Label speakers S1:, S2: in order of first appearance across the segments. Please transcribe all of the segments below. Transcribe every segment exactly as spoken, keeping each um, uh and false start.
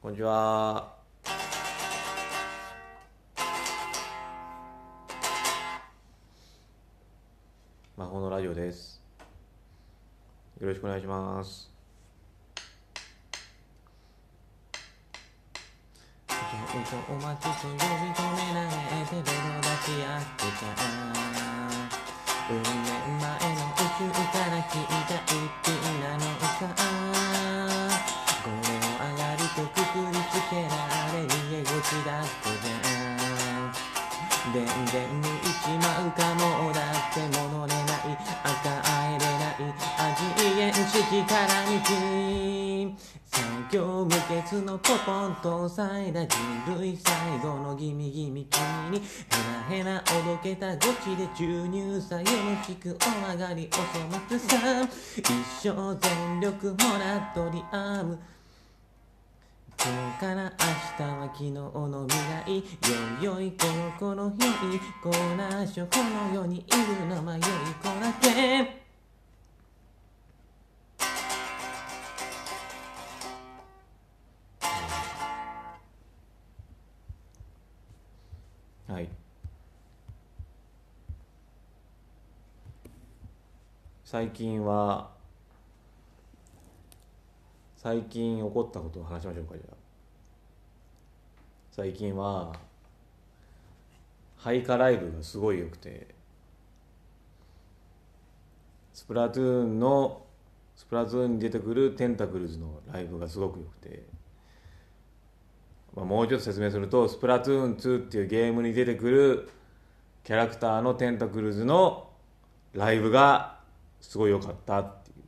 S1: こんにちは。魔法のラジオです。よろしくお願いします。お待ちと呼び止められてベロ出し合ってたうん年前の宇宙から聞いた一品なのさこれを上がりとくくりつけられ逃げ腰だってじゃん全然抜いちまうかもだって戻れない赤あえれない味変式から道最強無欠のポポンと抑えた人類最後のギミギミ君にヘラヘラおどけたゴチで注入さよろしくお上がりおそ松さん一生全力もらっとりあむ今日から明日は昨日の未来よいよいこのこのよいこなしょこの世にいるの迷いこらけはい最近は最近起こったことを話しましょうか。じゃあ最近はハイカライブがすごい良くてスプラトゥーンのスプラトゥーンに出てくるテンタクルズのライブがすごく良くて、まあ、もうちょっと説明するとスプラトゥーンツーっていうゲームに出てくるキャラクターのテンタクルズのライブがすごい良かったっていう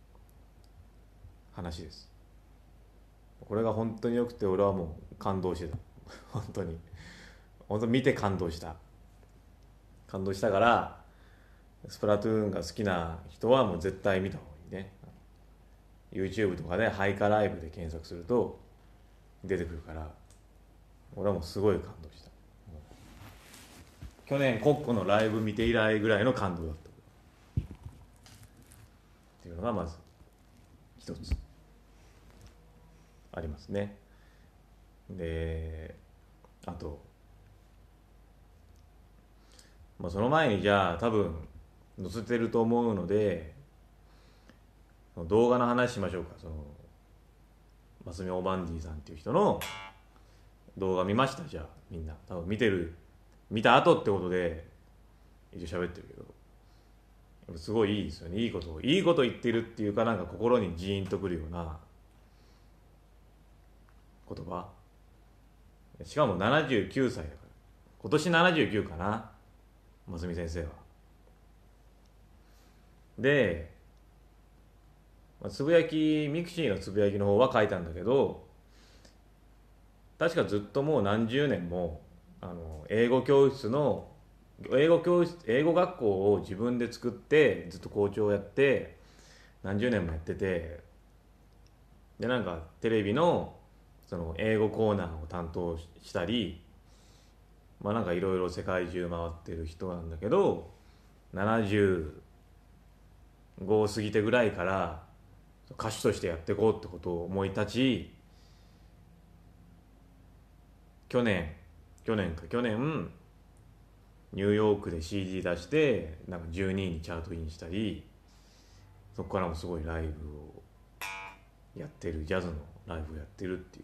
S1: 話です。これが本当に良くて俺はもう感動してた本当に本当見て感動した感動したからスプラトゥーンが好きな人はもう絶対見た方がいいね。 YouTube とかでハイカライブで検索すると出てくるから俺はもうすごい感動した。去年コッコのライブ見て以来ぐらいの感動だったっていうのがまず一つありますね。であと、まあ、その前にじゃあ多分載せてると思うので動画の話しましょうか。そのマスミオバンディさんっていう人の動画見ました？じゃあみんな多分見てる見た後ってことで一応喋ってるけどやっぱすごいいいですよね。いいことをいいこと言ってるっていうかなんか心にジーンとくるような言葉。しかもななじゅうきゅうさいだから今年ななじゅうきゅうかな真澄先生は。でつぶやきミクシーのつぶやきの方は書いたんだけど確かずっともう何十年もあの英語教室の英語教室英語学校を自分で作ってずっと校長をやって何十年もやっててでなんかテレビのその英語コーナーを担当したりまあなんかいろいろ世界中回ってる人なんだけどななじゅうご過ぎてぐらいから歌手としてやっていこうってことを思い立ち去年去年か去年ニューヨークで シーディー 出してなんかじゅうにいにチャートインしたりそこからもすごいライブをやってるジャズのライブをやってるっていう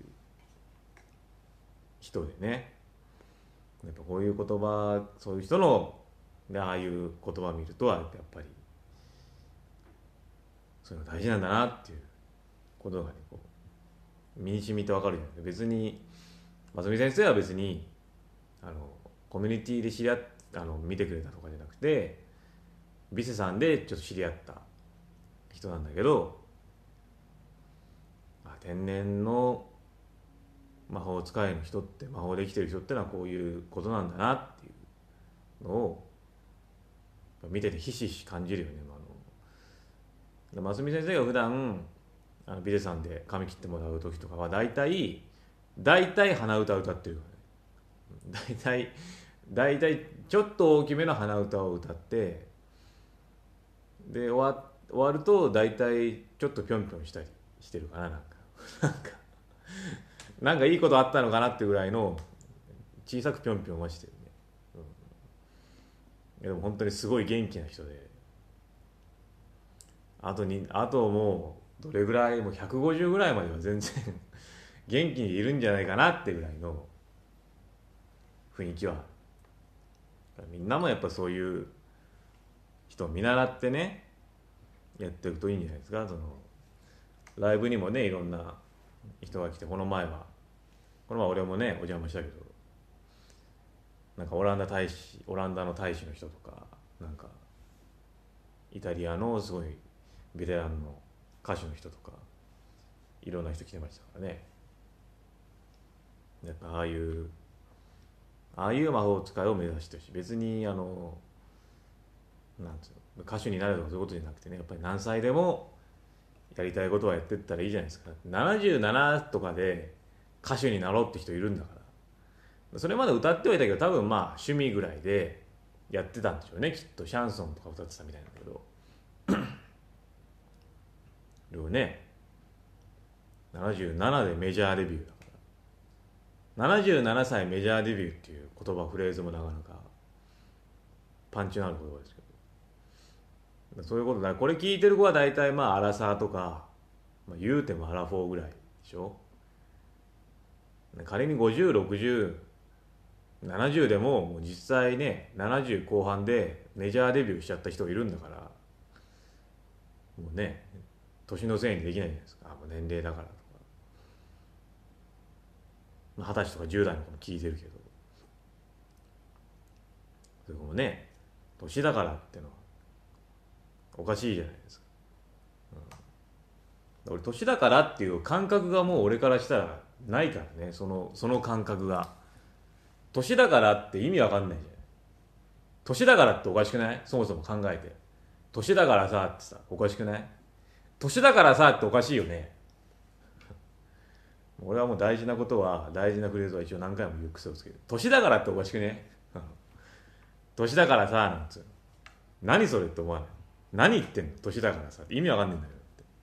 S1: 人でねやっぱこういう言葉そういう人のでああいう言葉を見るとやっぱりそういうの大事なんだなっていうことがねこう身に染みて分かるじゃないですか。別に真澄先生は別にあのコミュニティで知り合っあの見てくれたとかじゃなくてビセさんでちょっと知り合った人なんだけど天然の魔法使いの人って魔法で生きてる人ってのはこういうことなんだなっていうのを見ててひしひし感じるよね。あの真澄先生が普段あのビデさんで髪切ってもらう時とかは大体大体鼻歌歌ってるよね。大体大体ちょっと大きめの鼻歌を歌ってで終わ終わると大体ちょっとぴょんぴょんしたりしてるかな。なんかなんかなんかいいことあったのかなってぐらいの小さくぴょんぴょんはしてるね、うん、いやでも本当にすごい元気な人で、あとにあともうどれぐらいもうひゃくごじゅうぐらいまでは全然元気にいるんじゃないかなってぐらいの雰囲気は、みんなもやっぱそういう人を見習ってねやっていくといいんじゃないですか。そのライブにもねいろんな人が来て、この前はこの前俺もねお邪魔したけど、なんかオランダ大使オランダの大使の人とか、なんかイタリアのすごいベテランの歌手の人とかいろんな人来てましたからね。やっぱああいうああいう魔法使いを目指してほしい。別にあのなんつうの歌手になるとかそういうことじゃなくてね、やっぱり何歳でもやりたいことはやってったらいいじゃないですか。ななじゅうななとかで歌手になろうって人いるんだから、それまで歌ってはいたけど多分まあ趣味ぐらいでやってたんでしょうね、きっと。シャンソンとか歌ってたみたいなんだけどでもねななじゅうななでメジャーデビューだから、ななじゅうななさいメジャーデビューっていう言葉フレーズもなかなかパンチのある言葉ですけど、そういうことだ。これ聞いてる子は大体まあアラサーとか、まあ、言うてもアラフォーぐらいでしょ。仮にごじゅう、ろくじゅう、ななじゅうでももう実際ねななじゅうこう半でメジャーデビューしちゃった人いるんだから、もうね年のせいにできないじゃないですか。もう年齢だからとか、まあ、はたちとかじゅう代の子も聞いてるけど、それもね年だからってのはおかしいじゃないですか、うん、俺年だからっていう感覚がもう俺からしたらないからね。そのその感覚が年だからって意味わかんないじゃない。年だからっておかしくない？そもそも考えて。年だからさってさおかしくない？年だからさっておかしいよね。俺はもう大事なことは大事なフレーズは一応何回も言う癖をつける。年だからっておかしくね？年だからさなんつうの何それって思わない？何言ってんの年だからさって意味わかんねえんだよ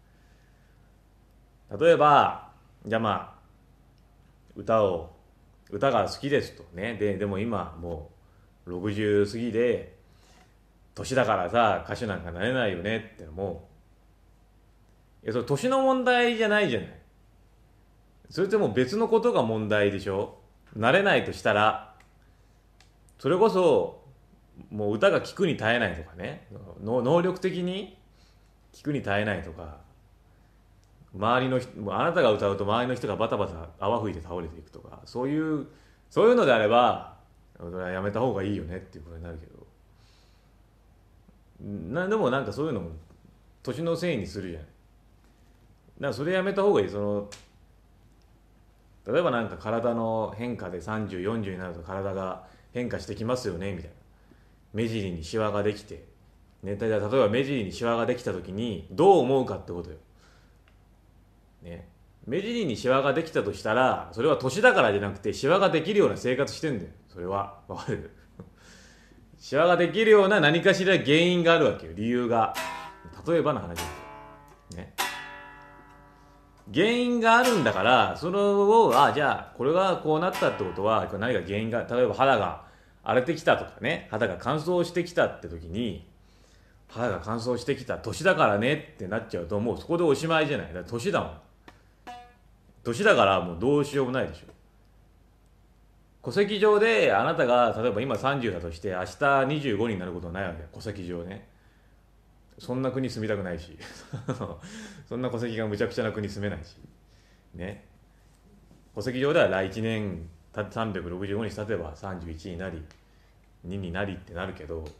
S1: って。例えばじゃあまあ歌を歌が好きですとね、ででも今もうろくじゅう過ぎで年だからさ歌手なんかなれないよねってのも、いやそれ年の問題じゃないじゃない。それってもう別のことが問題でしょ。なれないとしたらそれこそもう歌が聴くに耐えないとかね、能力的に聴くに耐えないとか、周りの人もうあなたが歌うと周りの人がバタバタ泡吹いて倒れていくとか、そういうそういうのであればそれはやめた方がいいよねっていうことになるけど、なでもなんかそういうのも年のせいにするじゃない。だからそれやめた方がいい。その例えばなんか体の変化でさんじゅう、よんじゅうになると体が変化してきますよねみたいな。目尻にシワができて、ね、例えば目尻にシワができた時にどう思うかってことよ。ね、目尻にシワができたとしたらそれは年だからじゃなくてシワができるような生活してんだよ。それはわかる？シワができるような何かしら原因があるわけよ。理由が。例えばの話ですよ、ね、原因があるんだから、それをあじゃあこれがこうなったってことは何か原因が、例えば肌が荒れてきたとかね、肌が乾燥してきたって時に、肌が乾燥してきた年だからねってなっちゃうともうそこでおしまいじゃない。だから年だもん。年だからもうどうしようもないでしょ。戸籍上であなたが例えば今さんじゅうだとして明日にじゅうごになることはないわけよ、戸籍上ね。そんな国住みたくないしそんな戸籍がむちゃくちゃな国住めないしね。戸籍上では来いちねんさんびゃくろくじゅうごにち経てばさんじゅういちになりにになりってなるけど、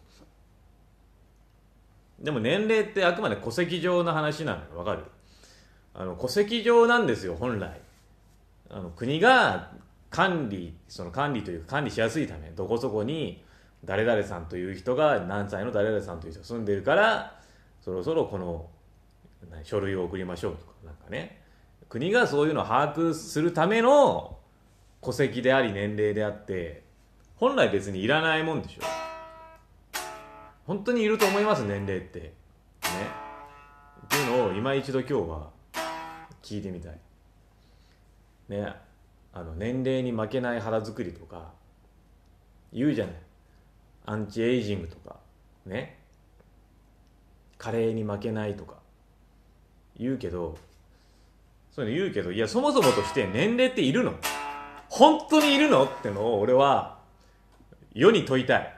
S1: でも年齢ってあくまで戸籍上の話なのよ。わかる？あの戸籍上なんですよ本来。あの国が管理その管理というか管理しやすいため、どこそこに誰々さんという人が何歳の誰々さんという人が住んでるからそろそろこの書類を送りましょうとか、なんかね、国がそういうのを把握するための戸籍であり年齢であって、本来別にいらないもんでしょ。本当にいると思います年齢ってね。っていうのを今一度今日は聞いてみたいね。 あの年齢に負けない肌作りとか言うじゃない。アンチエイジングとかね、加齢に負けないとか言うけど、そういうの言うけど、いやそもそもとして年齢っているの？本当にいるのってのを俺は世に問いたい。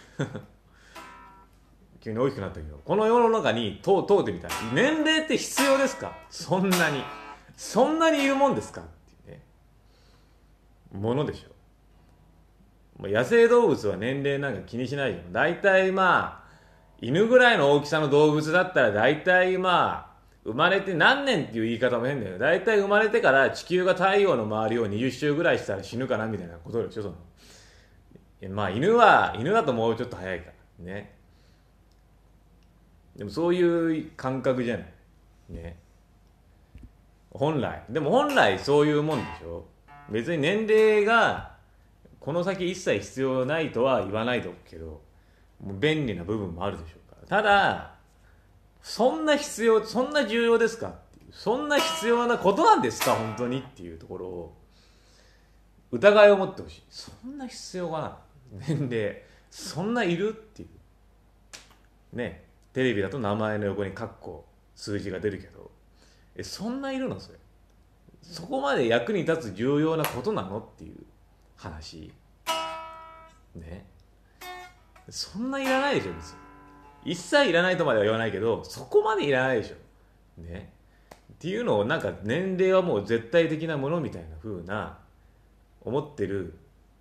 S1: 急に大きくなったけど、この世の中に問う問うてみたい。年齢って必要ですか？そんなにそんなにいるもんですかっていうね、ものでしょ。野生動物は年齢なんか気にしないよ。大体まあ犬ぐらいの大きさの動物だったら大体まあ生まれて何年っていう言い方も変だよ。大体生まれてから地球が太陽の周りをにじゅっ周ぐらいしたら死ぬかなみたいなことでしょ。そのまあ犬は犬だともうちょっと早いからね。でもそういう感覚じゃないね、本来。でも本来そういうもんでしょ。別に年齢がこの先一切必要ないとは言わないとけど、もう便利な部分もあるでしょうから。ただそんな必要、そんな重要ですかっていう、そんな必要なことなんですか本当にっていうところを疑いを持ってほしい。そんな必要かな、年齢そんないるっていうね。テレビだと名前の横にカッコ数字が出るけど、えそんないるのそれ。そこまで役に立つ重要なことなのっていう話ね。そんないらないでしょ別に。一切いらないとまでは言わないけど、そこまでいらないでしょね。っていうのをなんか年齢はもう絶対的なものみたいな風な思ってる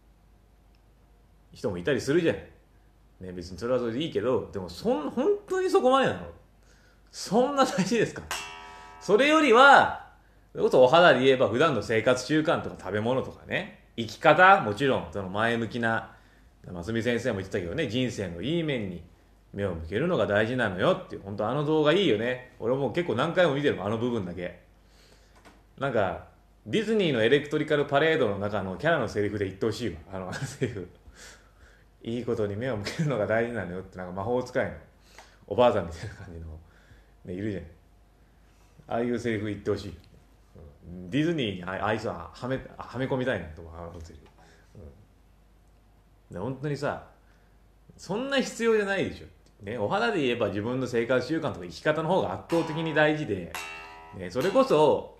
S1: 人もいたりするじゃないね。別にそれはそれでいいけど、でもそん本当にそこまでなの？そんな大事ですか？それよりはそれこそお肌で言えば普段の生活習慣とか食べ物とかね、生き方、もちろんその前向きな、ますみ先生も言ってたけどね、人生のいい面に目を向けるのが大事なのよっていう。本当あの動画いいよね。俺も結構何回も見てるもん、あの部分だけ。なんかディズニーのエレクトリカルパレードの中のキャラのセリフで言ってほしいわ、あのセリフ。いいことに目を向けるのが大事なのよって、なんか魔法使いのおばあさんみたいな感じの、ね、いるじゃない。ああいうセリフ言ってほしい。うん、ディズニーにああいつははめはめ込みたいなと思う、あのセリフ。うん、で本当にさ、そんな必要じゃないでしょ。ね、お肌で言えば自分の生活習慣とか生き方の方が圧倒的に大事で、ね、それこそ、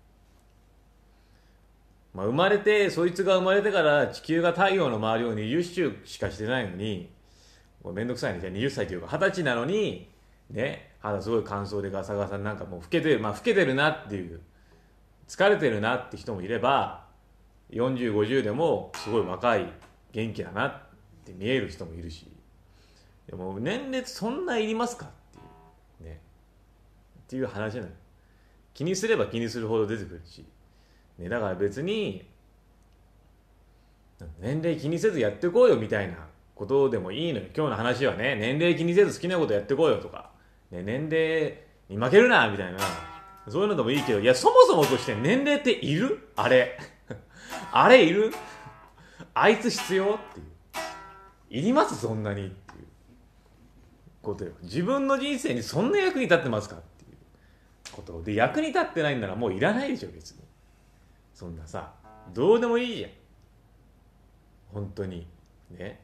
S1: まあ、生まれてそいつが生まれてから地球が太陽の周りをにじゅっ周しかしてないのに、もうめんどくさいね。じゃあはたちというかはたちなのにね、肌すごい乾燥でガサガサ、なんかもう老けてる、まあ老けてるなっていう、疲れてるなって人もいれば、よんじゅう、ごじゅうでもすごい若い元気だなって見える人もいるし、でも年齢そんないりますかっていうね、っていう話なの。気にすれば気にするほど出てくるし、ね、だから別に年齢気にせずやってこうよみたいなことでもいいのよ。今日の話はね、年齢気にせず好きなことやってこうよとか、ね、年齢に負けるなみたいな、そういうのでもいいけど、いやそもそもとして年齢っている？あれあれいる？あいつ必要っていう、いりますそんなにっていうことよ。自分の人生にそんな役に立ってますかっていうことで、役に立ってないんならもういらないでしょ別に。そんなさ、どうでもいいじゃん本当にね。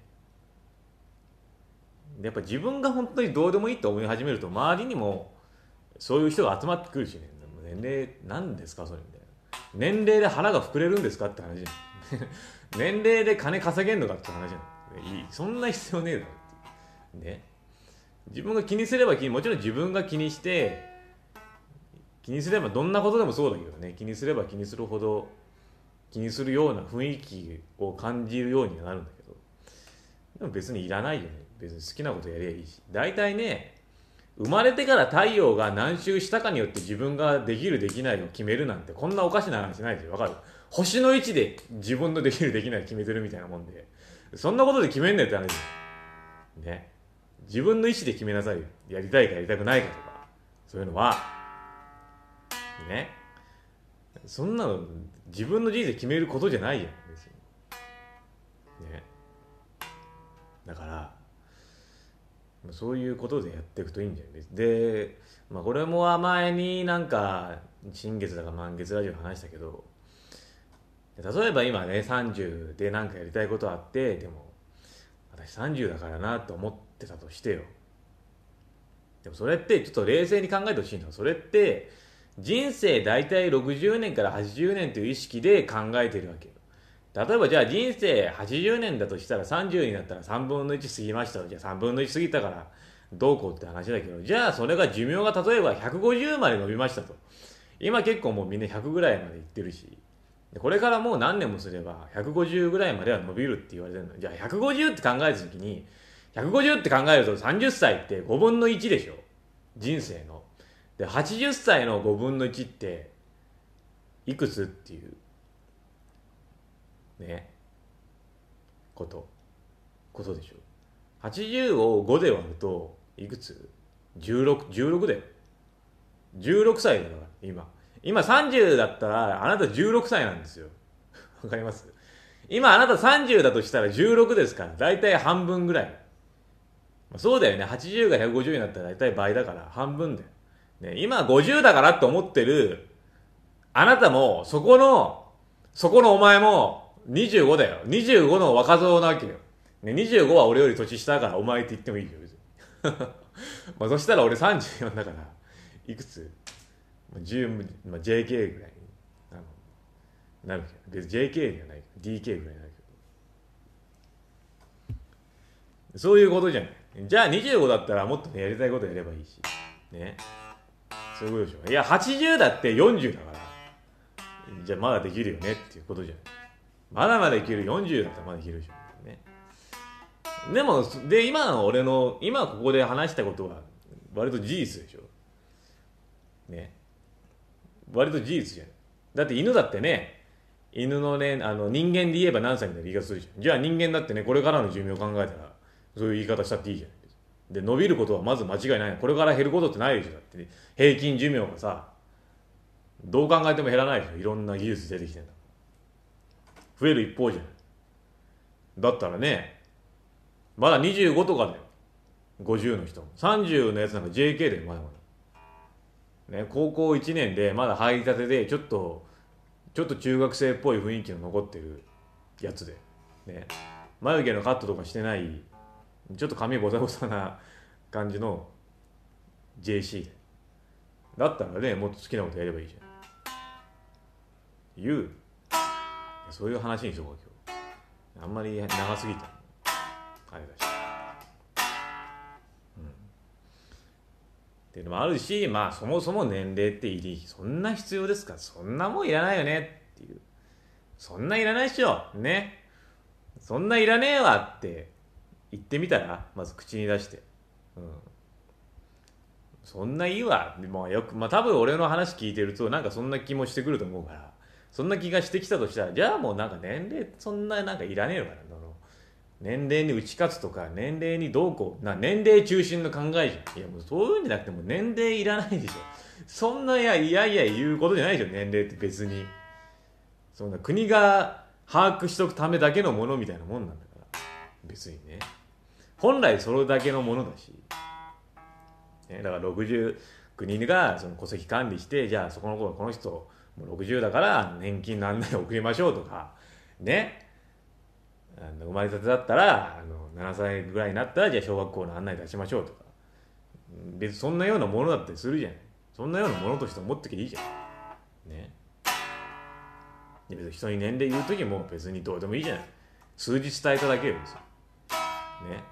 S1: やっぱ自分が本当にどうでもいいと思い始めると、周りにもそういう人が集まってくるしね。年齢なんですかそれみたいな。年齢で腹が膨れるんですかって話じゃん年齢で金稼げんのかって話じゃん。いい、そんな必要ねえだろってね。自分が気にすれば気に、もちろん自分が気にして気にすれば、どんなことでもそうだけどね、気にすれば気にするほど気にするような雰囲気を感じるようにはなるんだけど、でも別にいらないよね。別に好きなことやりゃいいし。大体ね、生まれてから太陽が何周したかによって自分ができるできないを決めるなんて、こんなおかしな話ないでしょ。わかる？星の位置で自分のできるできない決めてるみたいなもんで、そんなことで決めんねえって話ね。自分の意思で決めなさいよ。やりたいかやりたくないかとか、そういうのはね。そんなの自分の人生決めることじゃないやん別にね。だからそういうことでやっていくといいんじゃないで、まあ、これも前になんか新月だか満月ラジオで話したけど、 例えば今ねさんじゅうで何かやりたいことあって、でも私さんじゅうだからなと思ってたとしてよ。でもそれってちょっと冷静に考えてほしいのは、それって人生大体ろくじゅうねんからはちじゅうねんという意識で考えてるわけよ。例えばじゃあ人生はちじゅうねんだとしたらさんじゅうになったらさんぶんのいち過ぎましたと。じゃあさんぶんのいち過ぎたからどうこうって話だけど、じゃあそれが寿命が例えばひゃくごじゅうまで伸びましたと。今結構もうみんなひゃくぐらいまでいってるし、これからもう何年もすればひゃくごじゅうぐらいまでは伸びるって言われてるの。じゃあひゃくごじゅうって考えた時に、ひゃくごじゅうって考えるとさんじゅっさいってごぶんのいちでしょ、人生の。ではちじゅっさいのごぶんのいちっていくつっていうねことことでしょ。はちじゅうをごで割るといくつ？ じゅうろく、じゅうろくだよ。じゅうろくさいだから今。今さんじゅうだったらあなたじゅうろくさいなんですよ。わかります？今あなたさんじゅうだとしたらじゅうろくですから、だいたい半分ぐらい。そうだよね。はちじゅうがひゃくごじゅうになったらだいたい倍だから半分だよ。ね、今ごじゅうだからって思ってるあなたも、そこの、そこのお前もにじゅうごだよ。にじゅうごの若造なわけよ。ね、にじゅうごは俺より年下だからお前って言ってもいいよ、別に。まあそしたら俺さんじゅうよんだから、いくつ？じゅう、まあ、ジェーケー ぐらいにあのなるけど、別に ジェーケー じゃないけど ディーケー ぐらいになるけど、そういうことじゃない。じゃあにじゅうごだったらもっとねやりたいことやればいいしね、そういうことでしょ。いやはちじゅうだってよんじゅうだから、じゃあまだできるよねっていうことじゃない。まだまだいける。よんじゅうだったらまだできるでしょね。でもで今の俺の今ここで話したことは割と事実でしょね。割と事実じゃん。だって犬だってね、犬のね、あの人間で言えば何歳みたいな言い方するじゃん。じゃあ人間だってね、これからの寿命を考えたらそういう言い方したっていいじゃん。で伸びることはまず間違いない。これから減ることってないでしょ。だって、ね、平均寿命がさ、どう考えても減らないでしょ。いろんな技術出てきてんだ。増える一方じゃん。だったらね、まだにじゅうごとかだよ。ごじゅうの人も。さんじゅうのやつなんか ジェーケー でまだまだ。ね、高校いちねんでまだ入りたてでちょっとちょっと中学生っぽい雰囲気の残ってるやつで、ね、眉毛のカットとかしてないちょっと髪ボサボサな感じの ジェーシー だったらね、もっと好きなことやればいいじゃん。言うそういう話にしとこう今日。あんまり長すぎたあれだし、うん、っていうのもあるし、まあそもそも年齢っていりそんな必要ですか、そんなもんいらないよねっていう、そんないらないっしょね、そんないらねえわって言ってみたら、まず口に出して、うん、そんないいわ、まあ、よくまあ多分俺の話聞いてるとなんかそんな気もしてくると思うから、そんな気がしてきたとしたら、じゃあもうなんか年齢そんななんかいらねえのかな、その年齢に打ち勝つとか年齢にどうこうな、年齢中心の考えじゃん。いやもうそういうんじゃなくても年齢いらないでしょ。そんないやいやいや言うことじゃないでしょ、年齢って別に。そんな国が把握しとくためだけのものみたいなもんなんだから別にね、本来それだけのものだし、ね、だからろくじゅう国がその戸籍管理して、じゃあそこの子この人もうろくじゅうだから年金の案内を送りましょうとかね、あの生まれたてだったらあのななさいぐらいになったらじゃあ小学校の案内出しましょうとか、別にそんなようなものだったりするじゃない。そんなようなものとして思ってきていいじゃんね。別に人に年齢言う時も別にどうでもいいじゃない。数字伝えただけよ別にね、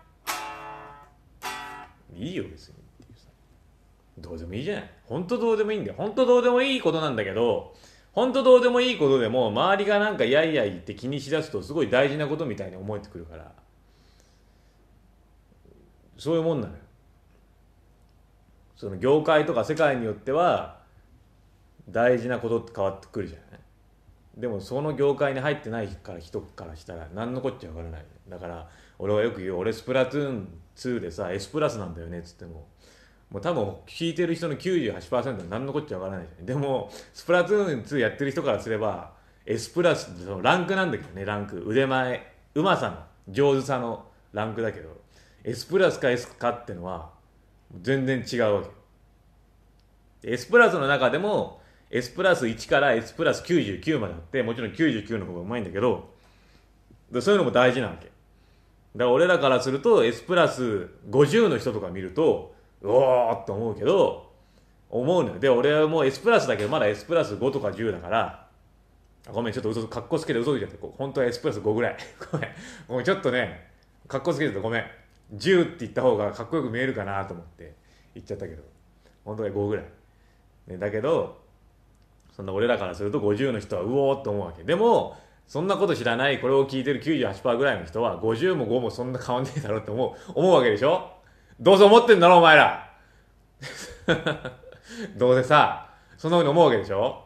S1: いいよ別にっていうさ、どうでもいいじゃない。本当どうでもいいんだよ。本当どうでもいいことなんだけど、本当どうでもいいことでも周りがなんかやいやいって気にしだすとすごい大事なことみたいに思えてくるから、そういうもんなのよ。その業界とか世界によっては大事なことって変わってくるじゃない。でもその業界に入ってないから人からしたら何のこっちゃわからない。だから俺はよく言う、俺スプラトゥーンツーでさ S プラスなんだよねっつっても、もう多分聞いてる人の きゅうじゅうはちパーセント は何のこっちゃわからないじゃん。でもスプラトゥーンツーやってる人からすれば S プラスってそのランクなんだけどね、ランク腕前うまさの上手さのランクだけど、 S プラスか S かってのは全然違うわけ。 S プラスの中でも S プラスいちから S プラスきゅうじゅうきゅうまであって、もちろんきゅうじゅうきゅうの方がうまいんだけど、でそういうのも大事なわけ。だから俺らからすると S プラスごじゅうの人とか見ると、うおーって思うけど、思うのよ。で、俺はもう S プラスだけど、まだ S プラスごとかじゅうだから、ごめん、ちょっと嘘、かっこつけて嘘ついちゃって、本当は S プラスごぐらい。ごめん、ごめん、ちょっとね、かっこつけててごめん。じゅうって言った方がかっこよく見えるかなと思って言っちゃったけど、本当はごぐらい。ね、だけど、そんな俺らからするとごじゅうの人はうおーって思うわけ。でも、そんなこと知らない、これを聞いてる きゅうじゅうはちパーセント ぐらいの人は、ごじゅうもごもそんな変わんねえだろって思う、思うわけでしょ。どうせ思ってんだろ、お前ら。どうせさ、そんなふうに思うわけでしょ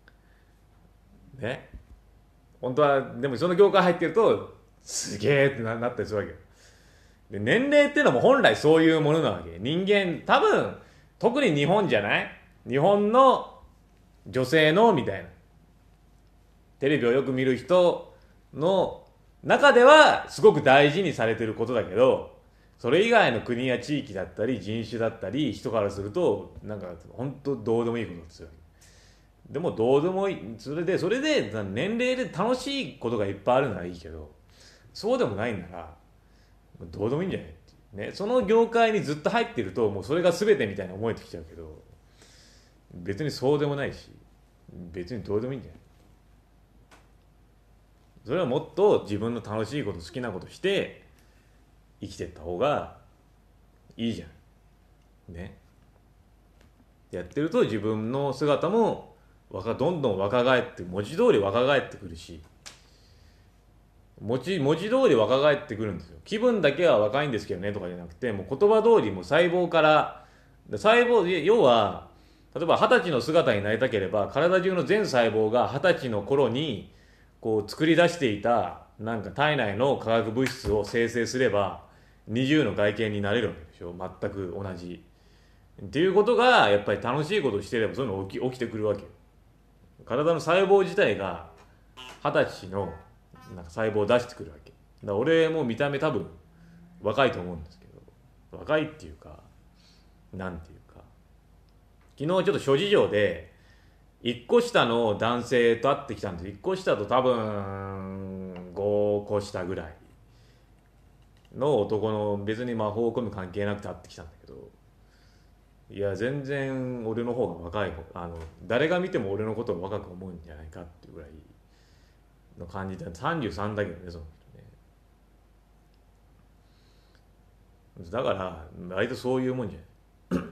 S1: ね。本当は、でもその業界入ってると、すげえってななったりするわけよ。で、年齢っていうのも本来そういうものなわけ。人間、多分、特に日本じゃない？日本の女性の、みたいな。テレビをよく見る人の中では、すごく大事にされてることだけど、それ以外の国や地域だったり、人種だったり、人からすると、なんか、本当どうでもいいことですよ。でもどうでもいい、それで、それで、年齢で楽しいことがいっぱいあるならいいけど、そうでもないんなら、どうでもいいんじゃないっていうね。その業界にずっと入ってると、もうそれが全てみたいな思えてきちゃうけど、別にそうでもないし、別にどうでもいいんじゃない。それはもっと自分の楽しいこと、好きなことして生きてった方がいいじゃんね。やってると自分の姿も若どんどん若返って、文字通り若返ってくるし、文字文字通り若返ってくるんですよ。気分だけは若いんですけどねとかじゃなくて、もう言葉通りもう細胞から細胞、要は例えば二十歳の姿になりたければ、体中の全細胞が二十歳の頃にこう作り出していたなんか体内の化学物質を生成すればにじゅうの外見になれるわけでしょ。全く同じっていうことが、やっぱり楽しいことをしてればそういうの起き起きてくるわけよ。体の細胞自体が二十歳のなんか細胞を出してくるわけだから。俺も見た目多分若いと思うんですけど、若いっていうか、なんていうか、昨日ちょっと諸事情でいっこ下の男性と会ってきたんです。いっこ下と多分ごこ下ぐらいの男の、別に魔法を込む関係なくて会ってきたんだけど、いや全然俺の方が若い方、あの誰が見ても俺のことを若く思うんじゃないかっていうぐらいの感じで、さんじゅうさんだけどね、その人ね。だから割とそういうもんじゃない。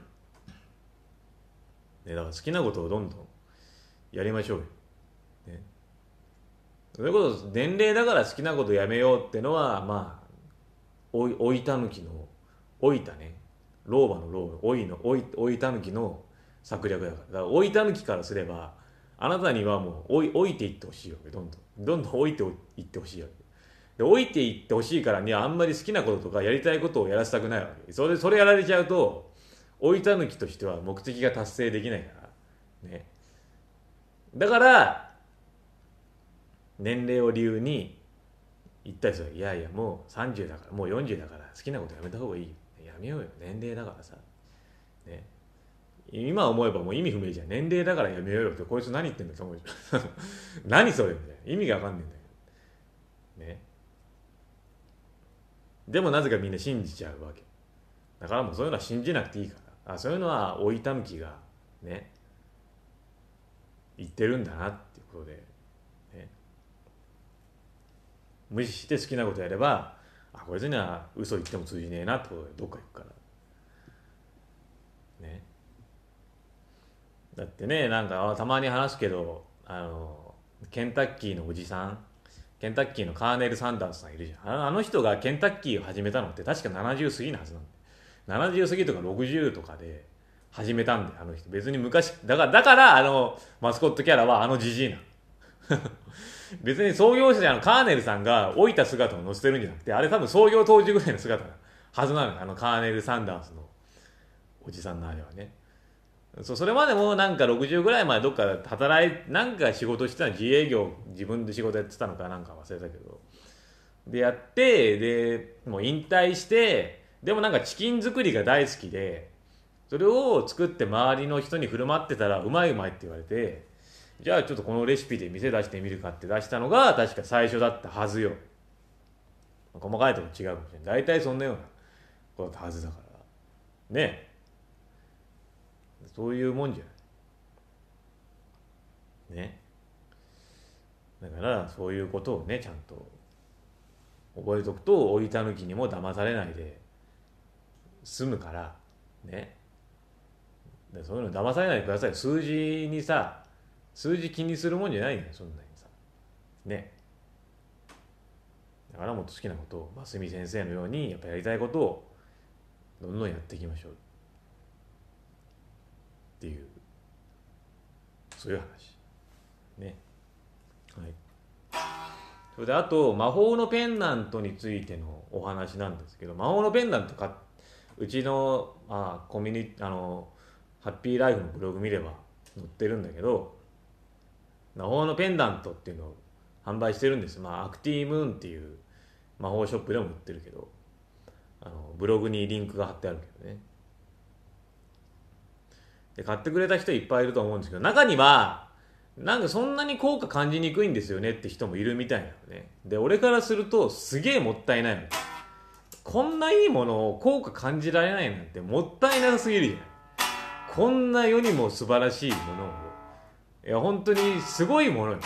S1: ね、だから好きなことをどんどんやりましょうよ、ね、そういうこと、年齢だから好きなことをやめようってのは、まあ老い老いたぬきの老いたね、老婆の老、老いの老い老いたぬきの策略だから。だから老いたぬきからすれば、あなたにはもう老い老いていってほしいわけ。どんどんどんどん老いていってほしいわけで、老いていってほしいからには、あんまり好きなこととかやりたいことをやらせたくないわけ。それそれやられちゃうと、老いたぬきとしては目的が達成できないからね。だから年齢を理由に言ったりする。いやいや、もうさんじゅうだから、もうよんじゅうだから好きなことやめた方がいい。やめようよ、年齢だからさ、ね、今思えばもう意味不明じゃん。年齢だからやめようよって、こいつ何言ってんだと思うじゃん。何それみたいな、意味が分かんねえんだよね。でもなぜかみんな信じちゃうわけだから、もうそういうのは信じなくていいから、あ、そういうのは老いたぬきがね言ってるんだなっていうことで、ね、無視して好きなことやれば、あ、こいつには嘘言っても通じねえなってことでどっか行くからね。だってね、なんかたまに話すけど、あのケンタッキーのおじさん、ケンタッキーのカーネル・サンダースさんいるじゃん。あのあの人がケンタッキーを始めたのって確かななじゅう過ぎのはずなんだよ。ななじゅう過ぎとかろくじゅうとかで始めたんだよ、あの人。別に昔だから、だからあのマスコットキャラはあのジジイなの。別に創業者のカーネルさんが老いた姿を載せてるんじゃなくて、あれ多分創業当時ぐらいの姿なはずなのよ、あのカーネル・サンダースのおじさんのあれはね。そそれまでもなんかろくじゅうぐらいまでどっか働いなんか仕事してたの、自営業自分で仕事やってたのかなんか忘れたけど、でやって、でもう引退して、でもなんかチキン作りが大好きで、 それを作って周りの人に振る舞ってたらうまいうまいって言われて、じゃあちょっとこのレシピで店出してみるかって出したのが確か最初だったはずよ。細かいとこ違うかもしれない。大体そんなようなことだったはずだからね。そういうもんじゃないね。だからそういうことをねちゃんと覚えとくと、追いたぬきにも騙されないで済むからね。でそういうの騙されないでください。数字にさ、数字気にするもんじゃないのよ、そんなにさね。だからもっと好きなことを真澄先生のようにやっぱやりたいことをどんどんやっていきましょうっていう、そういう話ね。はい。それであと魔法のペンダントについてのお話なんですけど、魔法のペンダントかうちのあコミュニあのハッピーライフのブログ見れば載ってるんだけど、魔法のペンダントっていうのを販売してるんです。まあアクティムーンっていう魔法ショップでも売ってるけど、あのブログにリンクが貼ってあるけどね。で買ってくれた人いっぱいいると思うんですけど、中にはなんかそんなに効果感じにくいんですよねって人もいるみたいなのね。で俺からするとすげえもったいないの。こんないいものを効果感じられないなんてもったいなさすぎるじゃない。こんな世にも素晴らしいものを、いや本当にすごいものよ、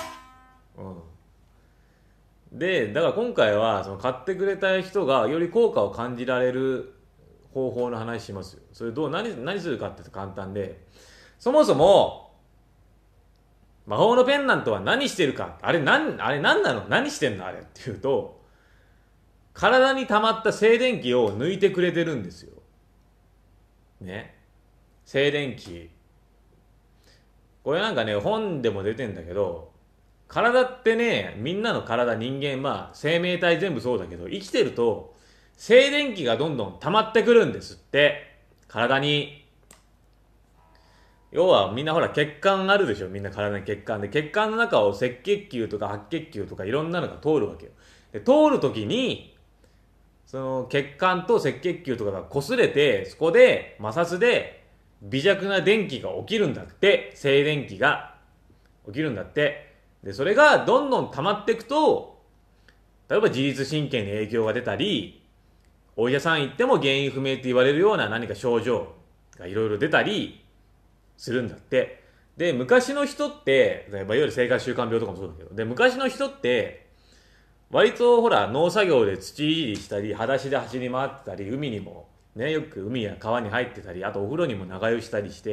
S1: うん、でだから今回はその買ってくれた人がより効果を感じられる方法の話しますよ。それどう 何, 何するかって簡単で、そもそも魔法のペンダントは何してるか、あれ何あれ何なの、何してんのあれっていうと、体に溜まった静電気を抜いてくれてるんですよね。静電気、これなんかね本でも出てんだけど、体ってね、みんなの体、人間、まあ生命体全部そうだけど、生きてると静電気がどんどん溜まってくるんですって、体に。要はみんなほら血管あるでしょ、みんな体に血管で、血管の中を赤血球とか白血球とかいろんなのが通るわけよ。で通るときにその血管と赤血球とかが擦れて、そこで摩擦で微弱な電気が起きるんだって、静電気が起きるんだって。でそれがどんどん溜まっていくと、例えば自律神経に影響が出たり、お医者さん行っても原因不明って言われるような何か症状がいろいろ出たりするんだって。で昔の人って、いわゆる生活習慣病とかもそうだけど、で昔の人って割とほら農作業で土いじりしたり、裸足で走り回ってたり、海にもね、よく海や川に入ってたり、あとお風呂にも長湯したりして、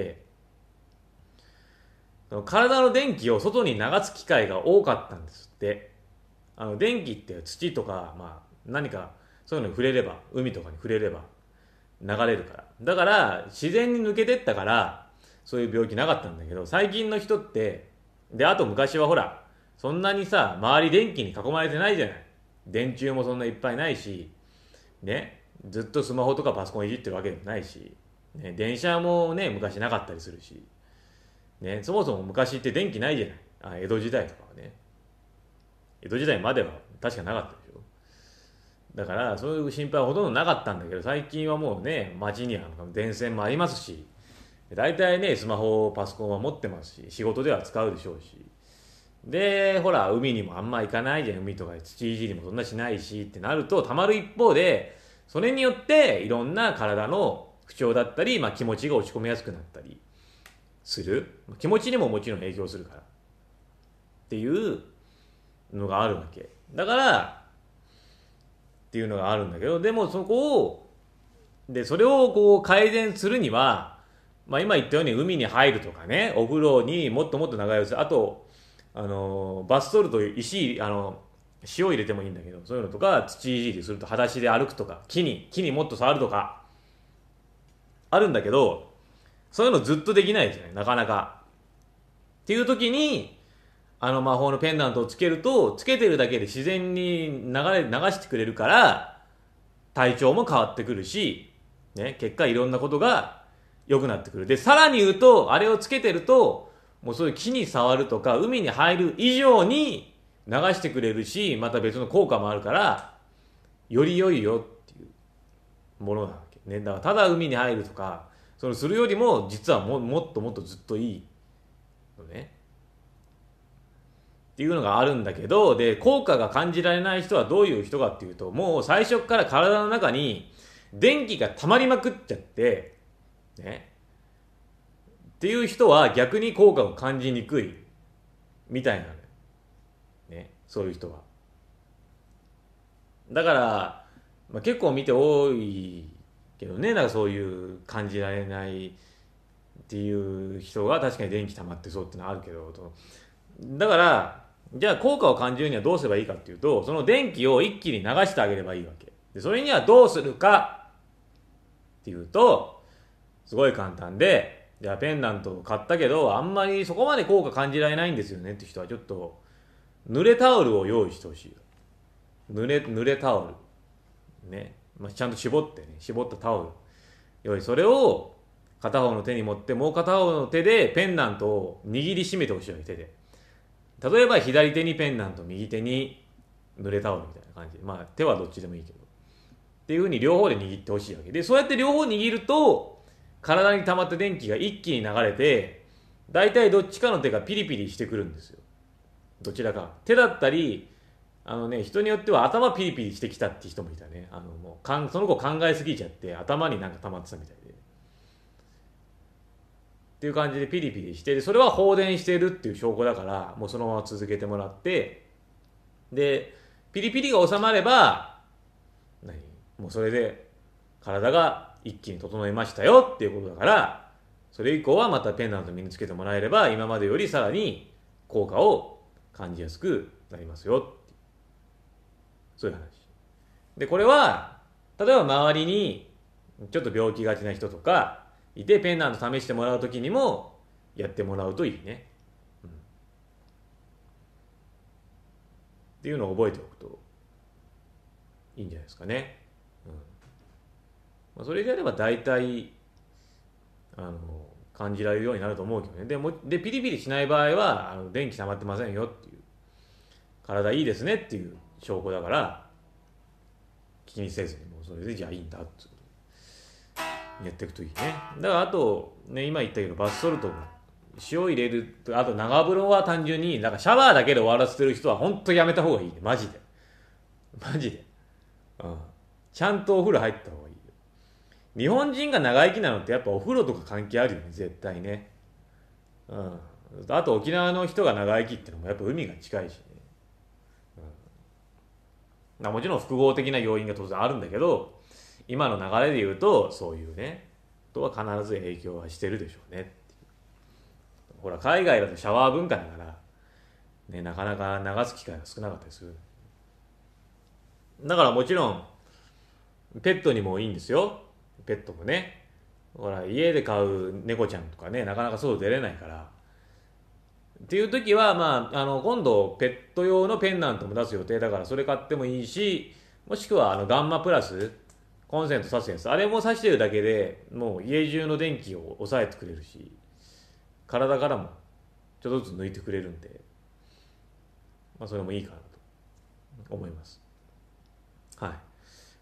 S1: 体の電気を外に流す機会が多かったんですって。あの電気って土とか、まあ、何かそういうのに触れれば、海とかに触れれば流れるから。だから自然に抜けてったからそういう病気なかったんだけど、最近の人って、であと昔はほらそんなにさ周り電気に囲まれてないじゃない。電柱もそんないっぱいないしね、ずっとスマホとかパソコンいじってるわけでもないし、ね、電車もね昔なかったりするし、ね、そもそも昔って電気ないじゃない。あ江戸時代とかはね、江戸時代までは確かなかったでしょ。だからそういう心配はほとんどなかったんだけど、最近はもうね街には電線もありますし、大体ねスマホパソコンは持ってますし、仕事では使うでしょうし、でほら海にもあんま行かないじゃん。海とか土いじりもそんなしないしってなると、たまる一方でそれによっていろんな体の不調だったり、まあ、気持ちが落ち込みやすくなったりする。気持ちにももちろん影響するからっていうのがあるわけだから、っていうのがあるんだけど、でもそこをでそれをこう改善するには、まあ、今言ったように海に入るとかね、お風呂にもっともっと長湯する、あとあのバスソルト、石あの塩入れてもいいんだけど、そういうのとか、土いじりすると、裸足で歩くとか、木に木にもっと触るとかあるんだけど、そういうのずっとできないですよね、なかなか。っていう時にあの魔法のペンダントをつけると、つけてるだけで自然に流れ流してくれるから体調も変わってくるし、ね、結果いろんなことが良くなってくる。でさらに言うと、あれをつけてるともうそういう木に触るとか海に入る以上に流してくれるし、また別の効果もあるからより良いよっていうものなわけね。だからただ海に入るとかそのするよりも実はももっともっとずっといいのねっていうのがあるんだけど、で効果が感じられない人はどういう人かっていうと、もう最初から体の中に電気が溜まりまくっちゃってねっていう人は逆に効果を感じにくいみたいなのよね、そういう人は。だから、まあ、結構見て多いけどね、なんかそういう感じられないっていう人が確かに電気溜まってそうってのはあるけど、だからじゃあ効果を感じるにはどうすればいいかっていうと、その電気を一気に流してあげればいいわけで、それにはどうするかっていうとすごい簡単で、じゃあペンダントを買ったけどあんまりそこまで効果感じられないんですよねって人は、ちょっと濡れタオルを用意してほしい。濡れ濡れタオルね、まあ、ちゃんと絞ってね、絞ったタオル用意、それを片方の手に持って、もう片方の手でペンダントを握りしめてほしいわけ、手で。例えば左手にペンダント、右手に濡れタオルみたいな感じで、まあ手はどっちでもいいけどっていう風に両方で握ってほしいわけで、そうやって両方握ると体に溜まった電気が一気に流れて、だいたいどっちかの手がピリピリしてくるんですよ。どちらか手だったり、あのね、人によっては頭ピリピリしてきたって人もいたね。あのもうかんその子考えすぎちゃって頭になんか溜まってたみたいで、っていう感じでピリピリして、それは放電してるっていう証拠だから、もうそのまま続けてもらって、でピリピリが収まれば何もうそれで体が一気に整いましたよっていうことだから、それ以降はまたペンダント身につけてもらえれば今までよりさらに効果を感じやすくなりますよっていう、そういう話で、これは例えば周りにちょっと病気がちな人とかいて、ペンダント試してもらう時にもやってもらうといいね、うん、っていうのを覚えておくといいんじゃないですかね、うんまあ、それであれば大体あの感じられるようになると思うけどね。でもでピリピリしない場合はあの電気溜まってませんよっていう、体いいですねっていう証拠だから、気にせずにもうそれでじゃあいいんだってやっていくといいね。だからあとね、今言ったけどバスソルトも塩入れると、あと長風呂は単純になんかシャワーだけで終わらせてる人は本当やめた方がいいね、マジでマジで、うん、ちゃんとお風呂入った方がいいよ。日本人が長生きなのってやっぱお風呂とか関係あるよね、絶対ね。うん、あと沖縄の人が長生きってのもやっぱ海が近いしね、うん、もちろん複合的な要因が当然あるんだけど、今の流れで言うとそういうねとは必ず影響はしてるでしょうねっていう。ほら海外だとシャワー文化だから、ね、なかなか流す機会が少なかったりする。だからもちろんペットにもいいんですよ、ペットもね。ほら家で飼う猫ちゃんとかね、なかなか外出れないからっていう時は、まあ、あの今度ペット用のペンダントも出す予定だから、それ買ってもいいし、もしくはあのガンマプラスコンセント挿すやつ、あれも挿してるだけでもう家中の電気を抑えてくれるし、体からもちょっとずつ抜いてくれるんで、まあ、それもいいかなと思います。はい。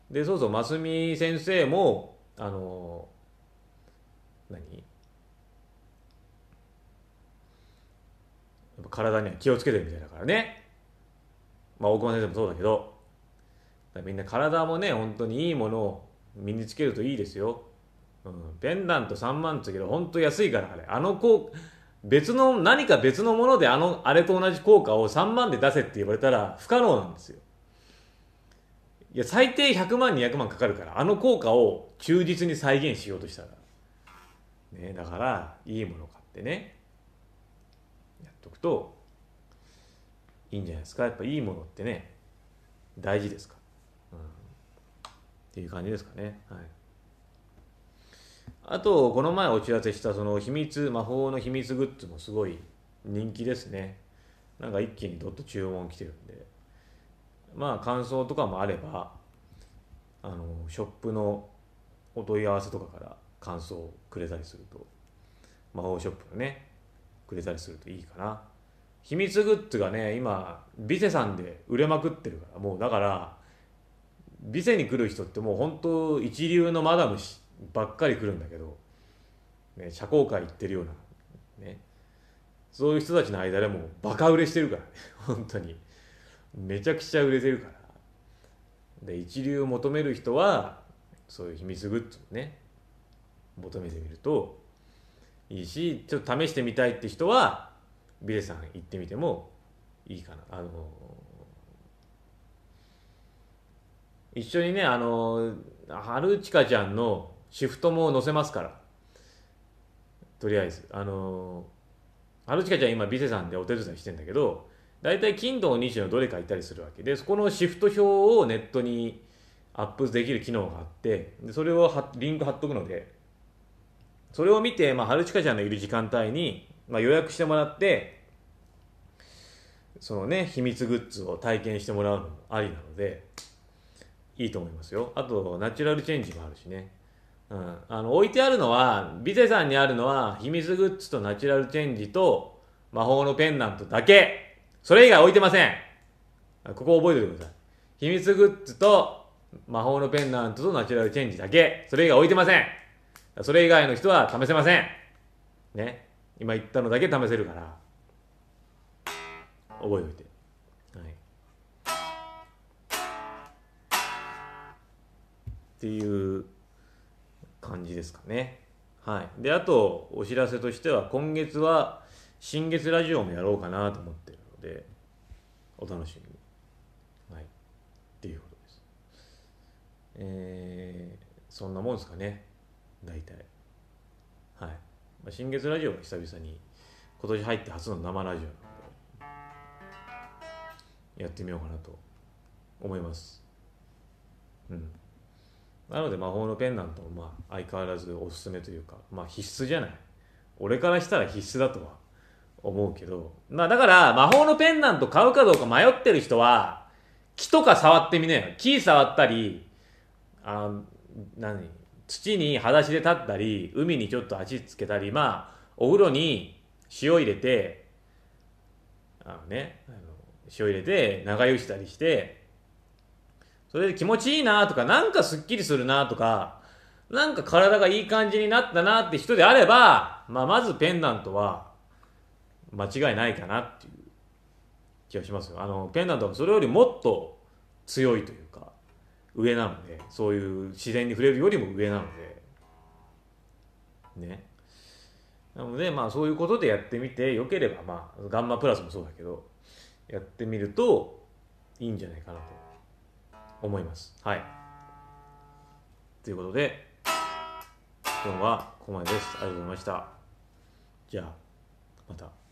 S1: で、そうそう、ますみ先生もあの何やっぱ体には気をつけてるみたいだからね。まあ大熊先生もそうだけど、みんな体もね本当にいいものを身につけるといいですよ、うん、ペンダントさんまんつけど本当安いから、あれあのこう別の何か別のものであのあれと同じ効果をさんまんで出せって言われたら不可能なんですよ。いや最低ひゃくまんにひゃくまんかかるから、あの効果を忠実に再現しようとしたらね、だからいいものを買ってねやっとくといいんじゃないですか。やっぱいいものってね大事ですから、うん、っていう感じですかね。はい。あとこの前お知らせしたその秘密魔法の秘密グッズもすごい人気ですね。なんか一気にどっと注文来てるんで、まあ感想とかもあればあのショップのお問い合わせとかから感想をくれたりすると、魔法ショップがねくれたりするといいかな。秘密グッズがね今ビセさんで売れまくってるから、もうだからビセに来る人ってもう本当一流のマダムばっかり来るんだけど、 ね、社交界行ってるような、ね、そういう人たちの間でもバカ売れしてるからね本当にめちゃくちゃ売れてるから。で一流を求める人はそういう秘密グッズをね求めてみるといいし、ちょっと試してみたいって人はビレさん行ってみてもいいかな。あの一緒にね、あの春近ちゃんのシフトも載せますから。とりあえずあの春近ちゃん今ビセさんでお手伝いしてんだけど、大体金土日のどれかいたりするわけで、そこのシフト表をネットにアップできる機能があって、でそれをはリンク貼っとくので、それを見て、まあ、春近ちゃんのいる時間帯に、まあ、予約してもらってそのね秘密グッズを体験してもらうのもありなのでいいと思いますよ。あとナチュラルチェンジもあるしね、うん、あの置いてあるのはビゼさんにあるのは秘密グッズとナチュラルチェンジと魔法のペンダントだけ。それ以外置いてません。ここ覚えておいてください。秘密グッズと魔法のペンダントとナチュラルチェンジだけ。それ以外置いてません。それ以外の人は試せませんね。今言ったのだけ試せるから覚えておいて、はい、っていう感じですかね。はい。であとお知らせとしては、今月は新月ラジオもやろうかなと思ってるのでお楽しみに、はい、っていうことです。えー、そんなもんですかね大体。はい。まあ、新月ラジオが久々に今年入って初の生ラジオなのでやってみようかなと思います。うん。なので魔法のペンダントもまあ相変わらずおすすめというか、まあ必須じゃない。俺からしたら必須だとは思うけど、まあだから魔法のペンダント買うかどうか迷ってる人は木とか触ってみなよ。木触ったり、あ何土に裸足で立ったり、海にちょっと足つけたり、まあお風呂に塩入れて、あのね、あの塩入れて長湯したりして、それで気持ちいいなとか、なんかすっきりするなとか、なんか体がいい感じになったなって人であれば、まあまずペンダントは間違いないかなっていう気がしますよ。あのペンダントはそれよりもっと強いというか上なので、そういう自然に触れるよりも上なのでね。なのでまあそういうことでやってみてよければ、まあガンマプラスもそうだけどやってみるといいんじゃないかなと思います。はい。ということで今日はここまでです。ありがとうございました。じゃあまた。